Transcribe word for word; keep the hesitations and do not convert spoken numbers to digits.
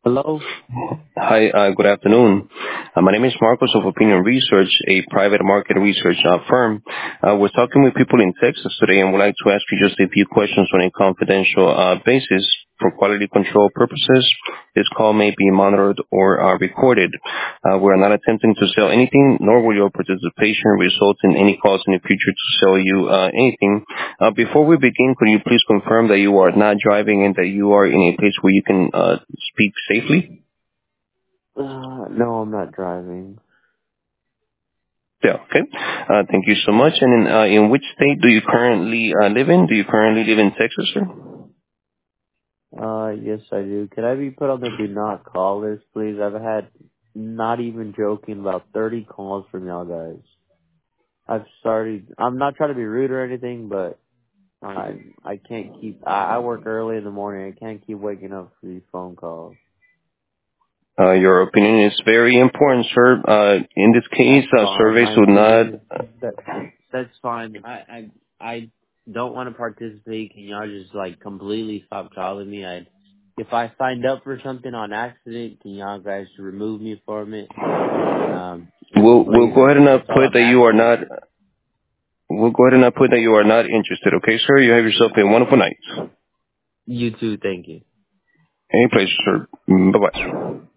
Hello? Hi, uh good afternoon. Uh My name is Marcos of Opinion Research, a private market research uh firm. Uh We're talking with people in Texas today, and would like to ask you just a few questions on a confidential uh basis for quality control purposes. This call may be monitored or uh recorded. Uh We are not attempting to sell anything, nor will your participation result in any cost in the future to sell you uh anything. Uh Before we begin, could you please confirm that you are not driving and that you are in a place where you can uh speak safely? Uh, no, I'm not driving. Yeah, okay. Uh, thank you so much. And in, uh, in which state do you currently uh, live in? Do you currently live in Texas, sir? Uh, yes, I do. Could I be put on the do not call list, please? I've had, not even joking, about thirty calls from y'all guys. I've started, I'm not trying to be rude or anything, but I, I can't keep, I, I work early in the morning. I can't keep waking up for these phone calls. Uh, your opinion is very important, sir. Uh, in this case, That's uh, fine. surveys My do not. opinion is, that, that's fine. I, I, I don't want to participate. Can y'all just, like, completely stop calling me? I If I signed up for something on accident, can y'all guys remove me from it? Um, We'll we'll please, go ahead and uh, that's all put I'm that you are asking. not. We'll go ahead and uh, put that you are not interested. Okay, sir. You have yourself a wonderful night. You too, thank you. Any pleasure, sir. Bye bye.